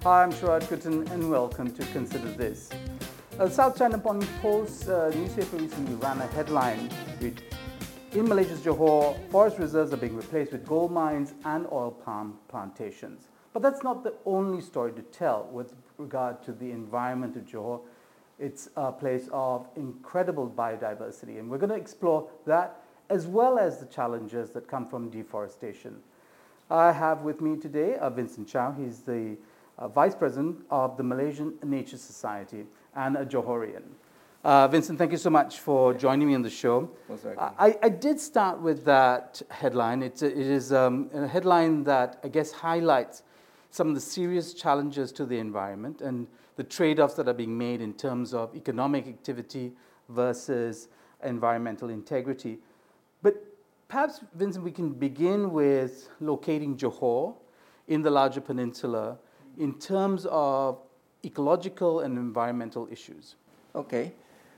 Hi, I'm Sharad Kutan and welcome to Consider This. The South China Morning Post newspaper recently ran a headline with in Malaysia's Johor, forest reserves are being replaced with gold mines and oil palm plantations. But that's not the only story to tell with regard to the environment of Johor. It's a place of incredible biodiversity, and we're going to explore that as well as the challenges that come from deforestation. I have with me today Vincent Chow. He's the Vice President of the Malaysian Nature Society and a Johorian. Vincent, thank you so much for joining me on the show. I did start with that headline. It is a headline that I guess highlights some of the serious challenges to the environment and the trade-offs that are being made in terms of economic activity versus environmental integrity. But perhaps, Vincent, we can begin with locating Johor in the larger peninsula in terms of ecological and environmental issues. Okay.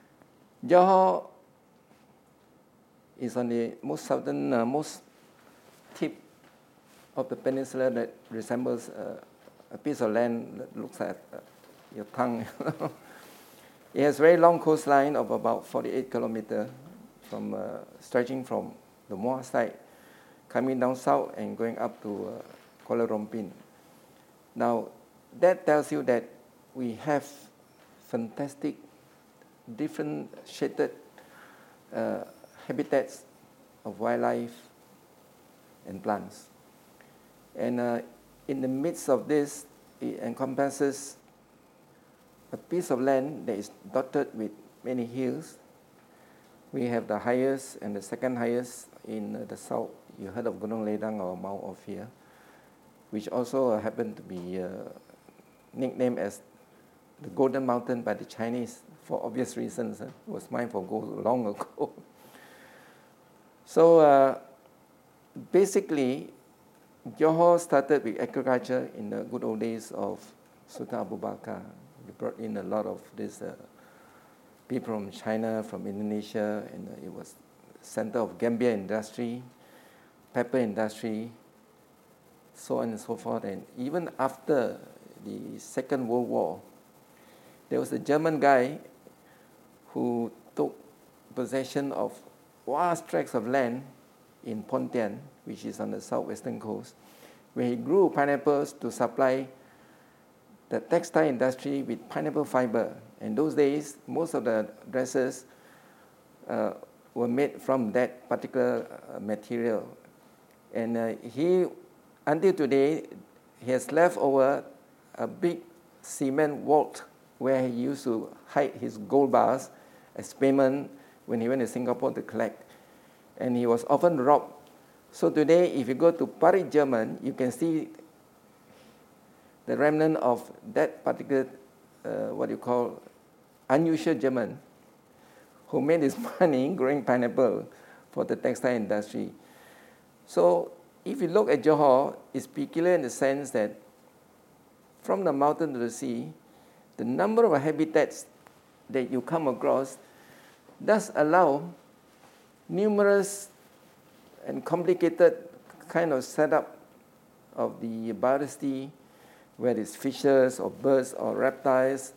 Johor is on the most southern, most tip of the peninsula that resembles a piece of land that looks like your tongue. It has a very long coastline of about 48 kilometers from stretching from the Muar side, coming down south and going up to Kuala Rompin. Now, that tells you that we have fantastic, different shaded habitats of wildlife and plants. And in the midst of this, it encompasses a piece of land that is dotted with many hills. We have the highest and the second highest in the south. You heard of Gunung Ledang or Mount Ophir, which also happened to be nicknamed as the Golden Mountain by the Chinese for obvious reasons. It was mined for gold long ago. So basically, Johor started with agriculture in the good old days of Sultan Abu Bakar. He brought in a lot of these people from China, from Indonesia, and it was center of Gambia industry, pepper industry, so on and so forth. And even after the Second World War, there was a German guy who took possession of vast tracts of land in Pontian, which is on the southwestern coast, where he grew pineapples to supply the textile industry with pineapple fiber. In those days, most of the dresses were made from that particular material. And he, until today, he has left over a big cement vault where he used to hide his gold bars as payment when he went to Singapore to collect. And he was often robbed. So today, if you go to Paris, German, you can see the remnant of that particular, what you call, unusual German, who made his money growing pineapple for the textile industry. So if you look at Johor, it's peculiar in the sense that from the mountain to the sea, the number of habitats that you come across does allow numerous and complicated kind of setup of the biodiversity, whether it's fishes or birds or reptiles.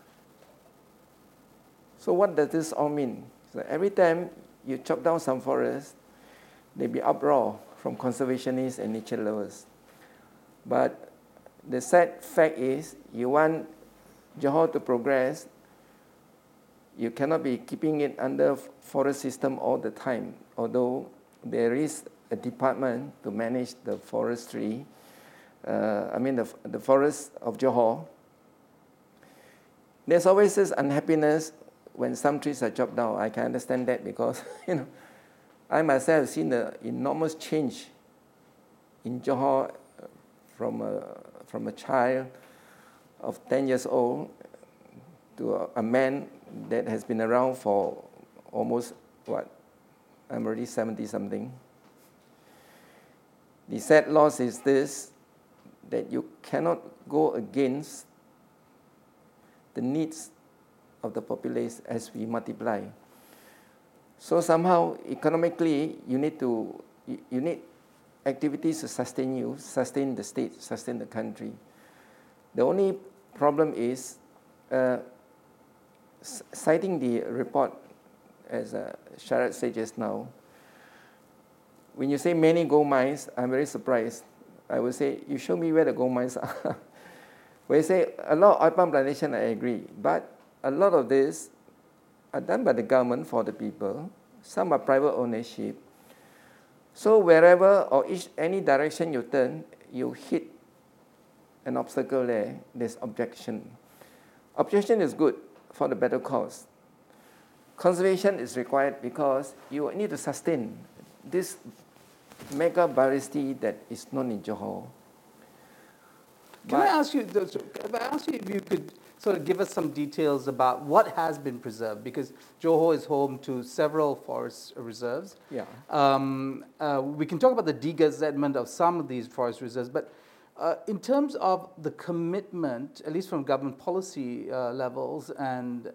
So what does this all mean? So every time you chop down some forest, there'll be uproar from conservationists and nature lovers. But the sad fact is, you want Johor to progress, you cannot be keeping it under forest system all the time, although there is a department to manage the forestry, the forest of Johor. There's always this unhappiness when some trees are chopped down. I can understand that because, I myself have seen the enormous change in Johor from a child of 10 years old to a man that has been around for almost, I'm already 70-something. The sad loss is this, that you cannot go against the needs of the populace as we multiply. So somehow, economically, you need activities to sustain you, sustain the state, sustain the country. The only problem is citing the report, as Sharath said just now. When you say many gold mines, I'm very surprised. I would say, you show me where the gold mines are. When you say a lot of oil palm plantation, I agree. But a lot of this are done by the government for the people. Some are private ownership. So wherever or any direction you turn, you hit an obstacle there, there's objection. Objection is good for the better cause. Conservation is required because you need to sustain this mega biodiversity that is known in Johor. Can I ask you if you could sort of give us some details about what has been preserved? Because Johor is home to several forest reserves. Yeah. We can talk about the degazettement of some of these forest reserves, but in terms of the commitment, at least from government policy levels, and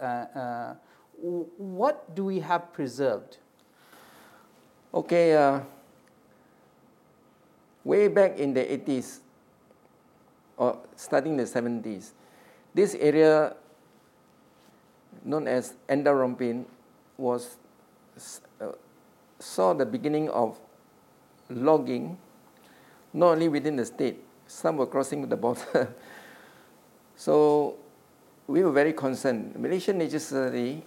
what do we have preserved? Okay, way back in the 80s, or starting the 70s, this area known as Endau Rompin was saw the beginning of logging, not only within the state, some were crossing the border. So we were very concerned. Malaysian Nature Society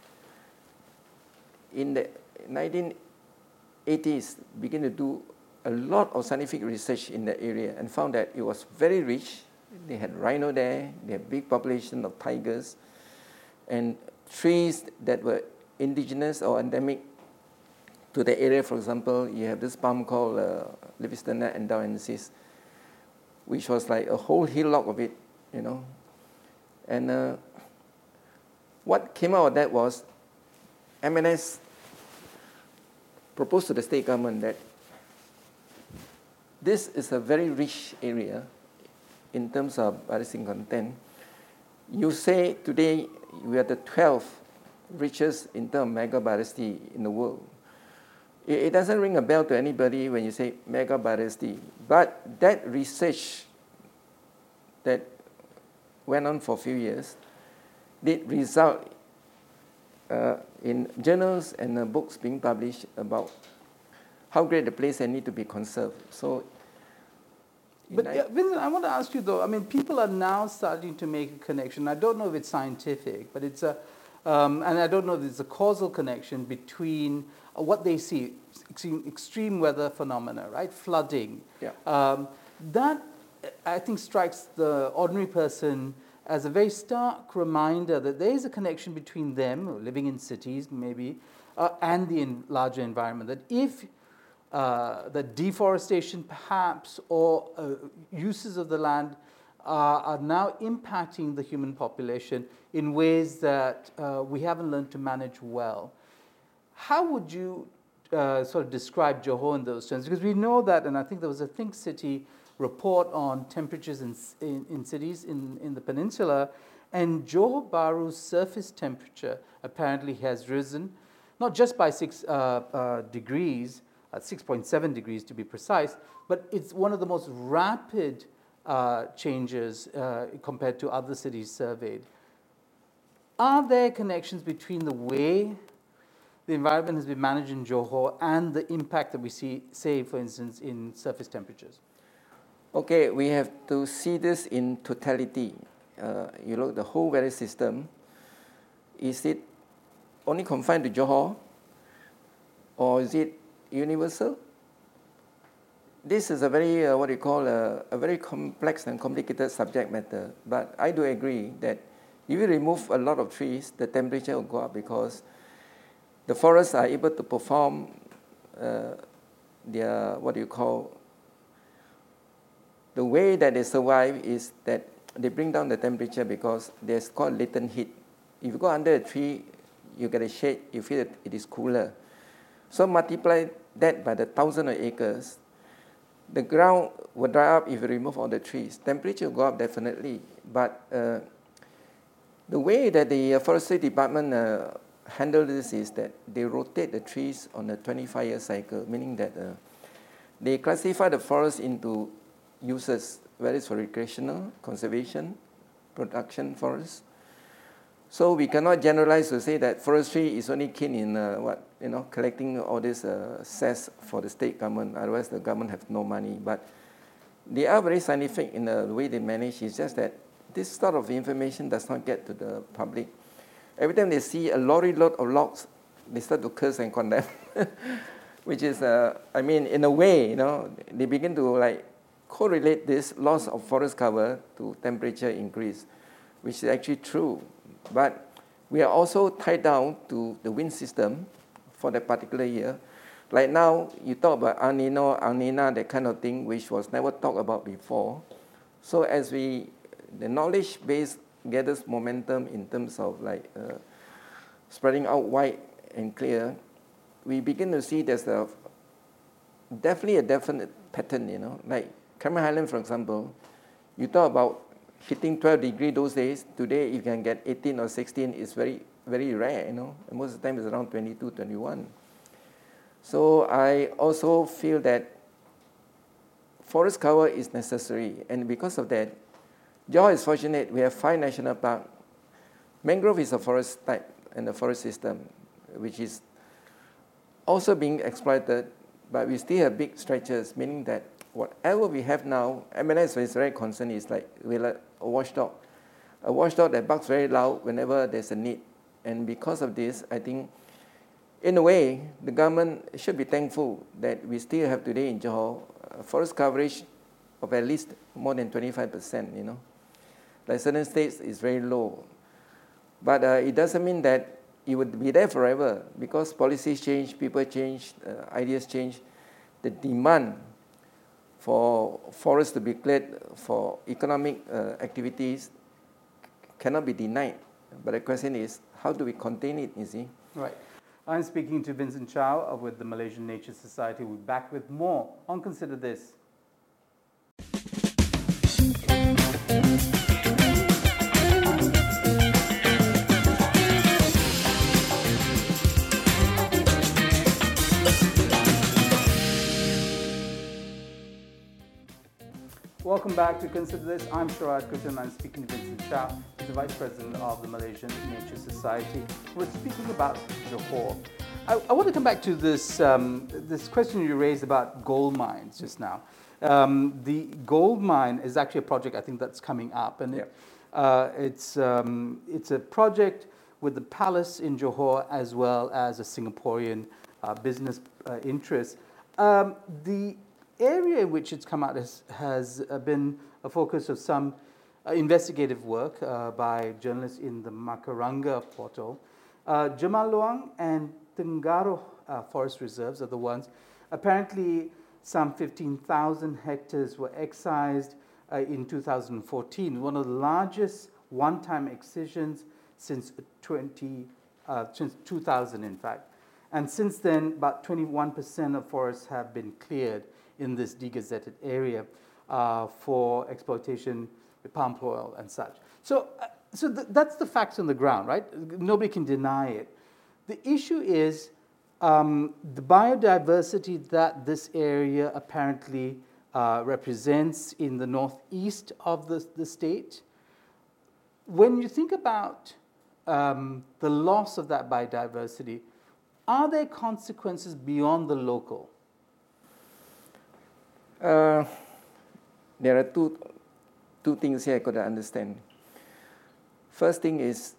in the 1980s began to do a lot of scientific research in the area and found that it was very rich. They had rhino there, they had big population of tigers, and trees that were indigenous or endemic to the area. For example, you have this palm called Livistena endauensis, which was like a whole hillock of it, you know. And what came out of that was MNS proposed to the state government that this is a very rich area in terms of biodiversity content. You say today we are the 12th richest in terms of mega biodiversity in the world. It doesn't ring a bell to anybody when you say mega biodiversity, but that research that went on for a few years did result in journals and books being published about how great the place and need to be conserved. So, but Vincent, I want to ask you though, I mean, people are now starting to make a connection. I don't know if it's scientific, but it's a, and I don't know if there's a causal connection between what they see, extreme weather phenomena, right? Flooding. Yeah. That, I think, strikes the ordinary person as a very stark reminder that there is a connection between them, living in cities maybe, and the larger environment. That if the deforestation perhaps or uses of the land are now impacting the human population in ways that we haven't learned to manage well. How would you sort of describe Johor in those terms? Because we know that, and I think there was a Think City report on temperatures in cities in the peninsula, and Johor Bahru's surface temperature apparently has risen, not just by 6 degrees, 6.7 degrees to be precise, but it's one of the most rapid changes compared to other cities surveyed. Are there connections between the way the environment has been managed in Johor and the impact that we see, say, for instance, in surface temperatures? Okay, we have to see this in totality. You look at the whole weather system. Is it only confined to Johor, or is it universal? This is a very, what you call a very complex and complicated subject matter. But I do agree that if you remove a lot of trees, the temperature will go up because the forests are able to perform their, what you call, the way that they survive is that they bring down the temperature because there's called latent heat. If you go under a tree, you get a shade, you feel that it is cooler. So multiply that by the thousands of acres, the ground will dry up if you remove all the trees. Temperature will go up definitely, but the way that the forestry department handle this is that they rotate the trees on a 25-year cycle, meaning that they classify the forest into uses. varies for recreational, conservation, production forests. So we cannot generalize to say that forestry is only keen in collecting all this cess for the state government. Otherwise, the government have no money. But they are very scientific in the way they manage. It's just that this sort of information does not get to the public. Every time they see a lorry load of logs, they start to curse and condemn, which is, in a way, they begin to correlate this loss of forest cover to temperature increase, which is actually true. But we are also tied down to the wind system for that particular year. Like now, you talk about El Nino, El Nina, that kind of thing, which was never talked about before. So as the knowledge base gathers momentum in terms of spreading out wide and clear, we begin to see there's definitely a definite pattern, Like Cameron Highland, for example, you talk about hitting 12 degrees those days. Today, you can get 18 or 16. It's very, very rare, And most of the time, it's around 22, 21. So I also feel that forest cover is necessary. And because of that, Johor is fortunate. We have 5 national parks. Mangrove is a forest type and a forest system, which is also being exploited, but we still have big stretches, meaning that whatever we have now, MLS is very concerned, is we're like a watchdog that barks very loud whenever there's a need. And because of this, I think, in a way, the government should be thankful that we still have today in Johor forest coverage of at least more than 25%, Like certain states, is very low. But it doesn't mean that it would be there forever, because policies change, people change, ideas change. The demand for forests to be cleared for economic activities cannot be denied. But the question is, how do we contain it, you see? Right. I'm speaking to Vincent Chow with the Malaysian Nature Society. We'll be back with more on Consider This. Welcome back to Consider This. I'm Sharad Kutan. I'm speaking to Vincent Chow. He's the Vice President of the Malaysian Nature Society. We're speaking about Johor. I want to come back to this this question you raised about gold mines just now. The gold mine is actually a project I think that's coming up, and it's a project with the palace in Johor as well as a Singaporean business interest. The area in which it's come out has been a focus of some investigative work by journalists in the Macaranga portal. Jamal Luang and Tenggaro forest reserves are the ones. Apparently, some 15,000 hectares were excised in 2014, one of the largest one-time excisions since 2000, in fact. And since then, about 21% of forests have been cleared in this degazetted area for exploitation with palm oil and such. So that's the facts on the ground, right? Nobody can deny it. The issue is the biodiversity that this area apparently represents in the northeast of the state. When you think about the loss of that biodiversity, are there consequences beyond the local? There are two things here I could understand. First thing is,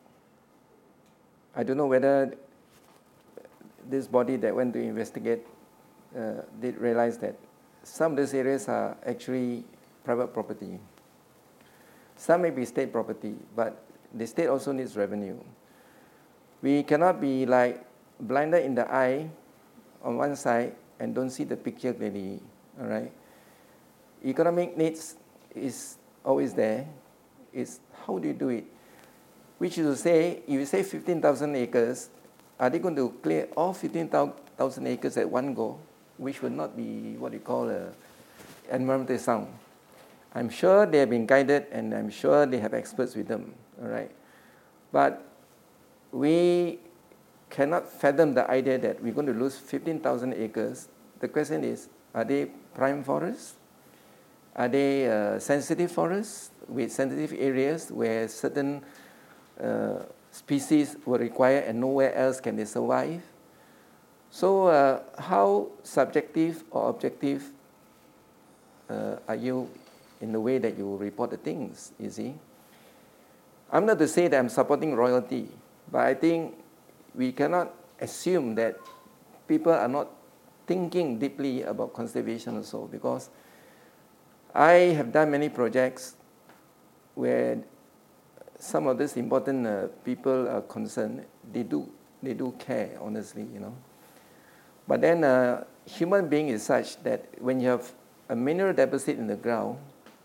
I don't know whether this body that went to investigate did realize that some of these areas are actually private property. Some may be state property, but the state also needs revenue. We cannot be blinded in the eye on one side and don't see the picture clearly. All right. Economic needs is always there. It's how do you do it? Which is to say, if you say 15,000 acres, are they going to clear all 15,000 acres at one go, which would not be what you call environmentally sound? I'm sure they have been guided, and I'm sure they have experts with them. All right. But we cannot fathom the idea that we're going to lose 15,000 acres. The question is, are they prime forests? Are they sensitive forests with sensitive areas where certain species will require and nowhere else can they survive? So how subjective or objective are you in the way that you report the things, you see? I'm not to say that I'm supporting royalty, but I think we cannot assume that people are not thinking deeply about conservation also, because I have done many projects where some of these important people are concerned. They do care, honestly, you know. But then human being is such that when you have a mineral deposit in the ground,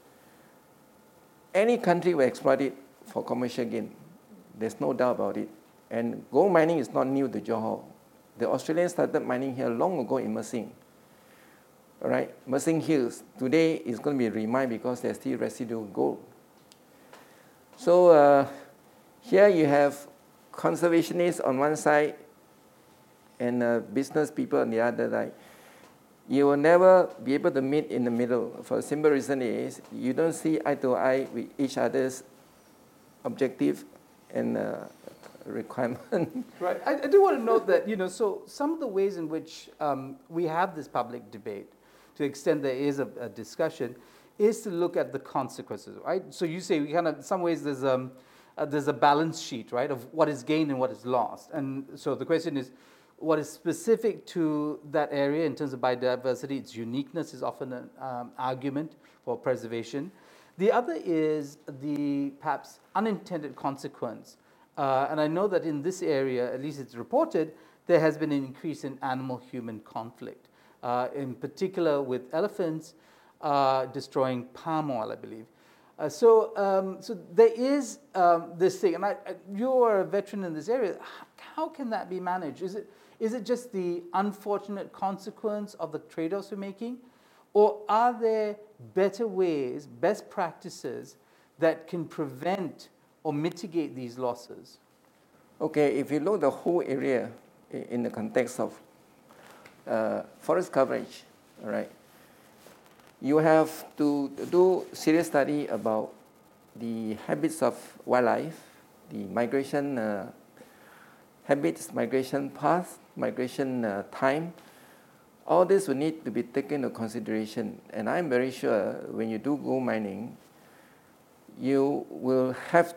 any country will exploit it for commercial gain. There's no doubt about it. And gold mining is not new to Johor. The Australians started mining here long ago in Mersing. All right, Mersing Hills. Today is going to be remined because there's still residual gold. So here you have conservationists on one side and business people on the other side. You will never be able to meet in the middle. For a simple reason is you don't see eye to eye with each other's objective and requirement. Right. I do want to note that, so some of the ways in which we have this public debate, to the extent there is a discussion, is to look at the consequences, right? So you say we kind of, in some ways, there's a balance sheet, right, of what is gained and what is lost. And so the question is, what is specific to that area in terms of biodiversity, its uniqueness is often an argument for preservation. The other is the perhaps unintended consequence. And I know that in this area, at least it's reported, there has been an increase in animal-human conflict, in particular with elephants destroying palm oil, I believe. So there is this thing, and you are a veteran in this area. How can that be managed? Is it just the unfortunate consequence of the trade-offs we're making? Or are there better ways, best practices that can prevent or mitigate these losses? Okay, if you look the whole area in the context of forest coverage, all right, you have to do serious study about the habits of wildlife, the migration habits, migration path, migration time. All this will need to be taken into consideration. And I'm very sure when you do gold mining, you will have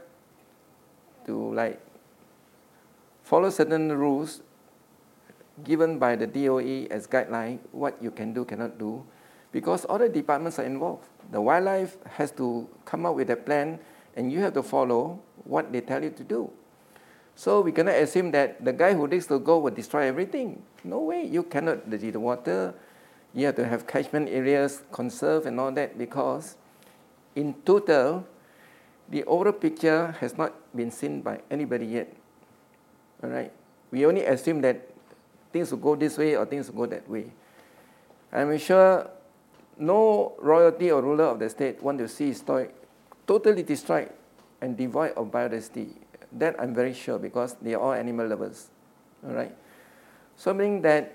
to follow certain rules given by the DOE as guideline, what you can do, cannot do, because all the departments are involved. The wildlife has to come up with a plan, and you have to follow what they tell you to do. So we cannot assume that the guy who digs the gold will destroy everything. No way, you cannot deplete the water. You have to have catchment areas, conserve and all that, because in total, the overall picture has not been seen by anybody yet. All right? We only assume that things will go this way or things will go that way. I'm sure no royalty or ruler of the state want to see his soil totally destroyed and devoid of biodiversity. That I'm very sure, because they are all animal lovers. All right? So meaning that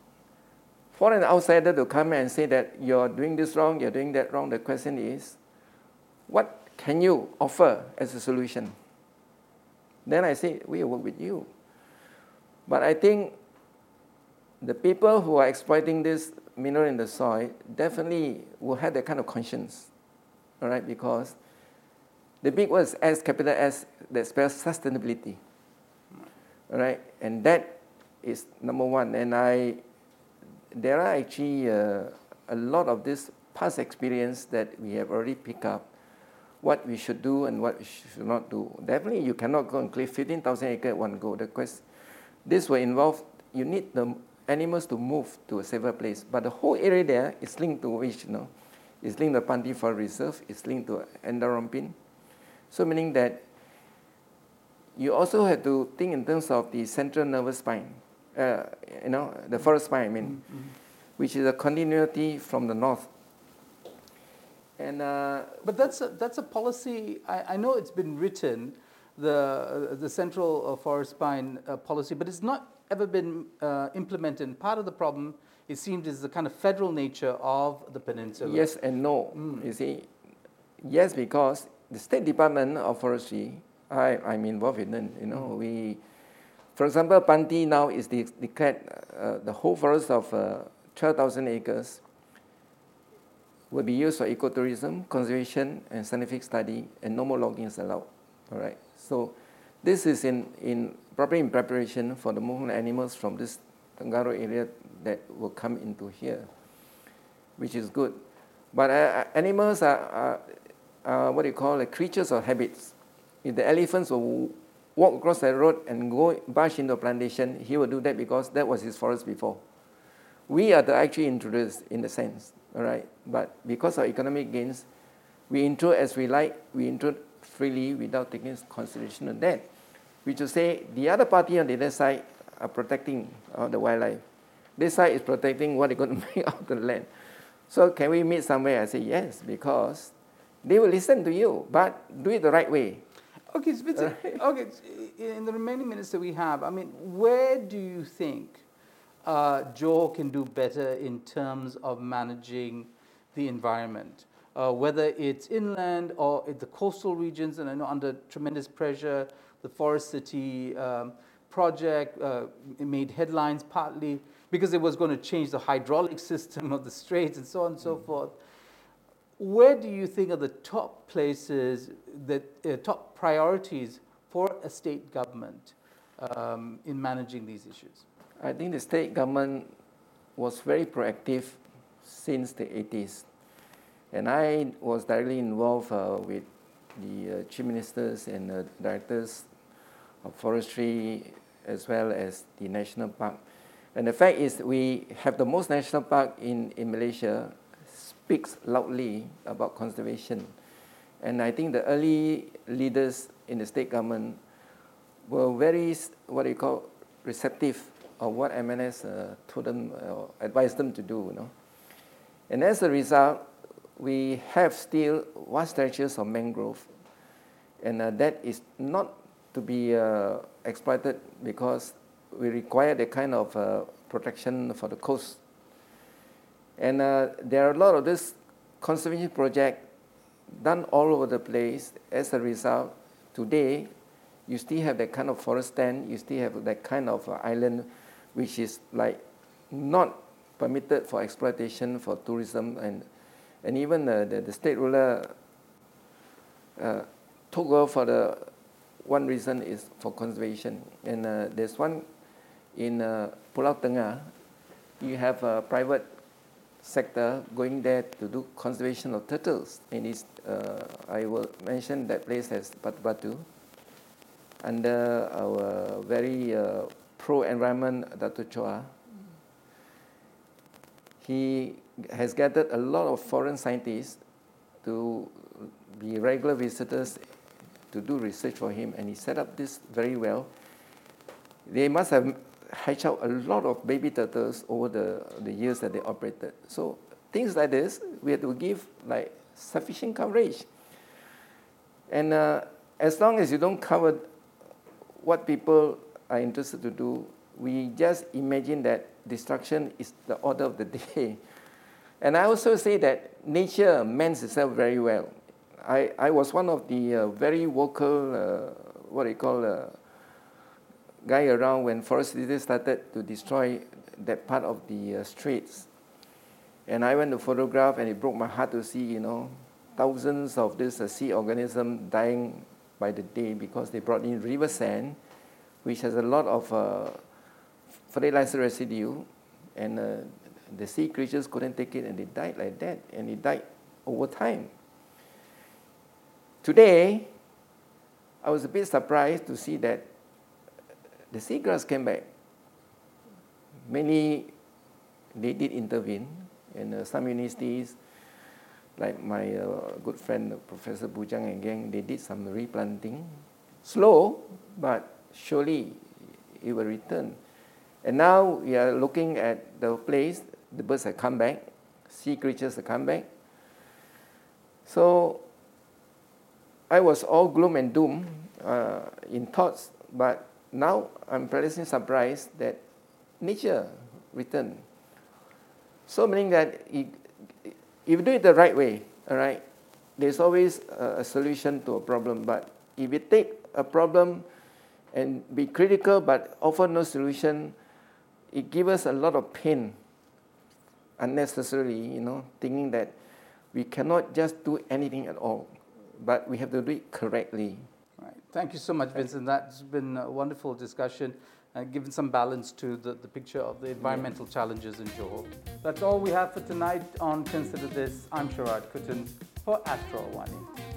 for an outsider to come and say that you're doing this wrong, you're doing that wrong, the question is, what can you offer as a solution? Then I say, we will work with you. But I think the people who are exploiting this mineral in the soil definitely will have that kind of conscience, all right? Because the big word is S, capital S, that spells sustainability, all right? And that is number one. And there are actually a lot of this past experience that we have already picked up, what we should do and what we should not do. Definitely, you cannot go and clear 15,000 acres at one go. This will involve, you need the animals to move to a safer place. But the whole area there is linked to which, it's linked to Panti Forest Reserve, it's linked to Endarampin. So meaning that you also have to think in terms of the central nervous spine, the forest spine, which is a continuity from the north. And but that's a policy. I know it's been written, the central forest spine policy, but it's not ever been implemented. And part of the problem it seems is the kind of federal nature of the peninsula. Yes and no. You see, yes, because the State Department of Forestry, I'm involved in it. You know, for example, Panti now is declared the whole forest of 12,000 acres will be used for ecotourism, conservation, and scientific study, and no more logging is allowed. All right. So this is probably in preparation for the movement of animals from this Tenggaro area that will come into here, which is good. But animals are what do you call it, creatures of habits. If the elephants will walk across the road and go bash into a plantation, he will do that because that was his forest before. We are the actually intruders in the sense, all right? But because of economic gains, we intrude as we like, we intrude freely without taking consideration of that. Which is to say, the other party on the other side are protecting the wildlife. This side is protecting what they're going to make out of the land. So can we meet somewhere? I say yes, because they will listen to you, but do it the right way. Okay, Spitzer, okay, in the remaining minutes that we have, I mean, where do you think Johor can do better in terms of managing the environment? Whether it's inland or in the coastal regions, and I know under tremendous pressure, the Forest City project made headlines partly because it was going to change the hydraulic system of the straits and so on and so forth. Where do you think are the top places, top priorities for a state government in managing these issues? I think the state government was very proactive since the 80s. And I was directly involved with the chief ministers and directors of forestry as well as the national park. And the fact is we have the most national park in Malaysia, speaks loudly about conservation. And I think the early leaders in the state government were very, what do you call, receptive of what MNS told them, advised them to do, you know. And as a result, we have still vast stretches of mangrove, and that is not to be exploited because we require the kind of protection for the coast. And there are a lot of this conservation project done all over the place. As a result, today, you still have that kind of forest stand, you still have that kind of island, which is like not permitted for exploitation, for tourism, and even the state ruler took over for the one reason is for conservation. And there's one in Pulau Tengah, you have a private sector going there to do conservation of turtles. And I will mention that place as Batu Batu, under our very pro-environment Dato' Chua. He has gathered a lot of foreign scientists to be regular visitors to do research for him, and he set up this very well. They must have hatched out a lot of baby turtles over the years that they operated. So things like this, we have to give like sufficient coverage. And as long as you don't cover what people are interested to do, we just imagine that destruction is the order of the day. And I also say that nature mends itself very well. I was one of the very vocal, what do you call, guy around when Forest City started to destroy that part of the straits. And I went to photograph, and it broke my heart to see, you know, thousands of this sea organism dying by the day because they brought in river sand, which has a lot of fertilizer residue, and the sea creatures couldn't take it, and they died like that, and it died over time. Today, I was a bit surprised to see that the seagrass came back. Many, they did intervene, and some universities, like my good friend Professor Bujang and gang, they did some replanting. Slow, but surely it will return. And now we are looking at the place, the birds have come back, sea creatures have come back. So I was all gloom and doom in thoughts, but now I'm pleasantly surprised that nature returned. So meaning that if you do it the right way, all right, there's always a solution to a problem. But if you take a problem and be critical but offer no solution, it gives us a lot of pain unnecessarily, thinking that we cannot just do anything at all, but we have to do it correctly. Right. Thank you so much, Vincent. That's been a wonderful discussion, given some balance to the picture of the environmental challenges in Johor. That's all we have for tonight on Consider This. I'm Sharad Kuttan for Astro Awani.